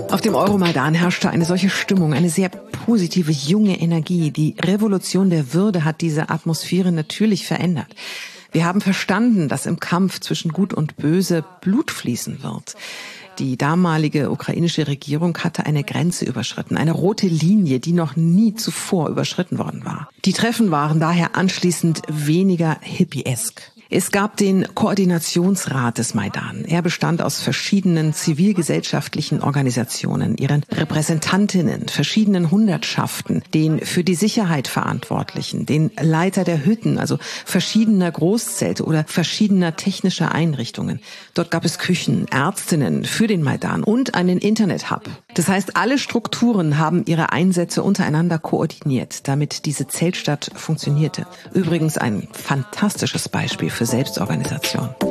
Auf dem Euromaidan herrschte eine solche Stimmung, eine sehr positive, junge Energie. Die Revolution der Würde hat diese Atmosphäre natürlich verändert. Wir haben verstanden, dass im Kampf zwischen Gut und Böse Blut fließen wird. Die damalige ukrainische Regierung hatte eine Grenze überschritten, eine rote Linie, die noch nie zuvor überschritten worden war. Die Treffen waren daher anschließend weniger hippiesk. Es gab den Koordinationsrat des Maidan. Er bestand aus verschiedenen zivilgesellschaftlichen Organisationen, ihren Repräsentantinnen, verschiedenen Hundertschaften, den für die Sicherheit Verantwortlichen, den Leiter der Hütten, also verschiedener Großzelte oder verschiedener technischer Einrichtungen. Dort gab es Küchen, Ärztinnen für den Maidan und einen Internet-Hub. Das heißt, alle Strukturen haben ihre Einsätze untereinander koordiniert, damit diese Zeltstadt funktionierte. Übrigens ein fantastisches Beispiel für Selbstorganisation.